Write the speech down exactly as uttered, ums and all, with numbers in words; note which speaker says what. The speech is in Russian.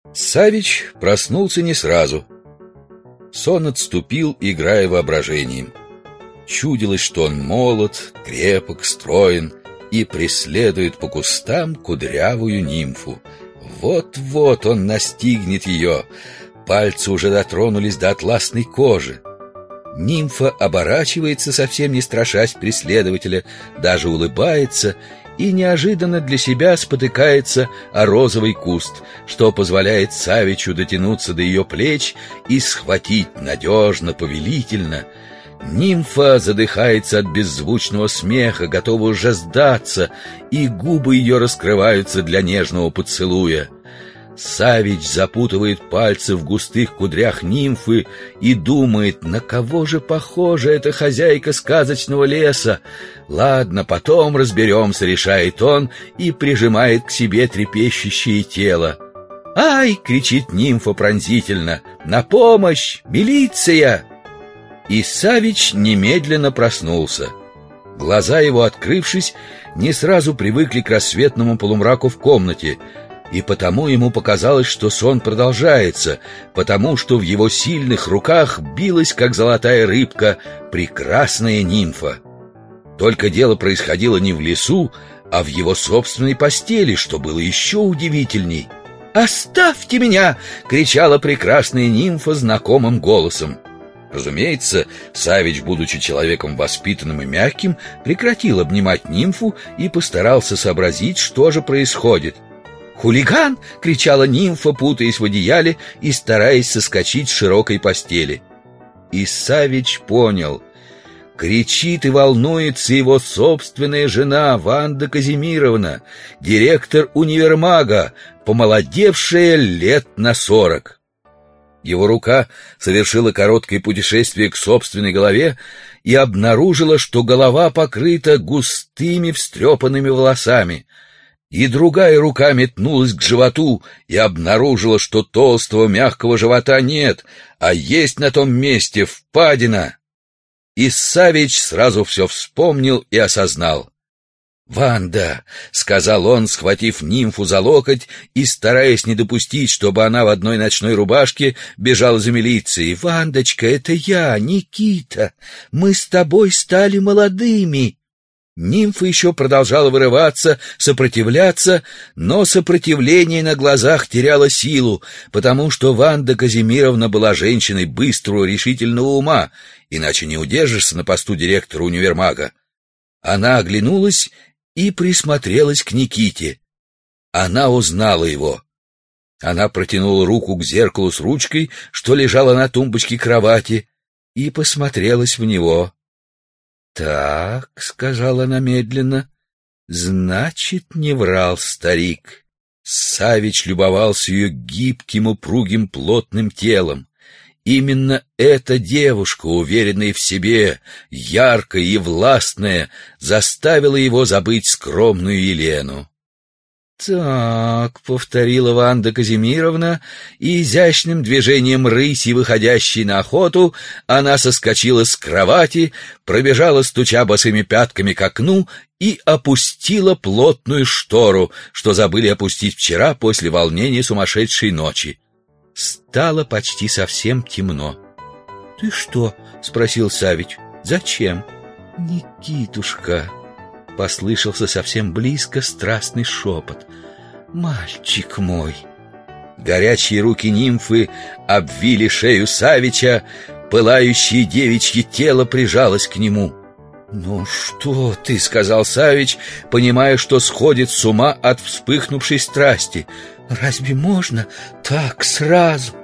Speaker 1: Савич проснулся не сразу. Сон отступил, играя воображением. Чудилось, что он молод, крепок, строен и преследует по кустам кудрявую нимфу. Вот-вот он настигнет ее. Пальцы уже дотронулись до атласной кожи. Нимфа оборачивается, совсем не страшась преследователя, даже улыбается и неожиданно для себя спотыкается о розовый куст, что позволяет Савичу дотянуться до ее плеч и схватить надежно, повелительно. Нимфа задыхается от беззвучного смеха, готова уже сдаться, и губы ее раскрываются для нежного поцелуя. Савич запутывает пальцы в густых кудрях нимфы и думает, на кого же похожа эта хозяйка сказочного леса. Ладно, потом разберемся, решает он и прижимает к себе трепещущее тело. «Ай!» — кричит нимфа пронзительно. «На помощь! Милиция!» И Савич немедленно проснулся. Глаза его, открывшись, не сразу привыкли к рассветному полумраку в комнате, и потому ему показалось, что сон продолжается, потому что в его сильных руках билась, как золотая рыбка, прекрасная нимфа. Только дело происходило не в лесу, а в его собственной постели, что было еще удивительней. «Оставьте меня!» — кричала прекрасная нимфа знакомым голосом. Разумеется, Савич, будучи человеком воспитанным и мягким, прекратил обнимать нимфу и постарался сообразить, что же происходит. «Хулиган!» — кричала нимфа, путаясь в одеяле и стараясь соскочить с широкой постели. И Савич понял. Кричит и волнуется его собственная жена Ванда Казимировна, директор универмага, помолодевшая лет на сорок. Его рука совершила короткое путешествие к собственной голове и обнаружила, что голова покрыта густыми встрепанными волосами. И другая рука метнулась к животу и обнаружила, что толстого мягкого живота нет, а есть на том месте впадина. И Савич сразу все вспомнил и осознал. «Ванда!» — сказал он, схватив нимфу за локоть и стараясь не допустить, чтобы она в одной ночной рубашке бежала за милицией. «Вандочка, это я, Никита! Мы с тобой стали молодыми!» Нимфа еще продолжала вырываться, сопротивляться, но сопротивление на глазах теряло силу, потому что Ванда Казимировна была женщиной быстрого, решительного ума, иначе не удержишься на посту директора универмага. Она оглянулась и присмотрелась к Никите. Она узнала его. Она протянула руку к зеркалу с ручкой, что лежало на тумбочке кровати, и посмотрелась в него. «Так», — сказала она медленно, — «значит, не врал старик». Савич любовался ее гибким, упругим, плотным телом. Именно эта девушка, уверенная в себе, яркая и властная, заставила его забыть скромную Елену. «Так», — повторила Ванда Казимировна, и изящным движением рыси, выходящей на охоту, она соскочила с кровати, пробежала, стуча босыми пятками к окну, и опустила плотную штору, что забыли опустить вчера после волнения сумасшедшей ночи. Стало почти совсем темно. «Ты что?» — спросил Савич. «Зачем?» «Никитушка!» — послышался совсем близко страстный шепот. «Мальчик мой!» Горячие руки нимфы обвили шею Савича, пылающее девичье тело прижалось к нему. «Ну что ты?» — сказал Савич, понимая, что сходит с ума от вспыхнувшей страсти. «Разве можно так сразу?»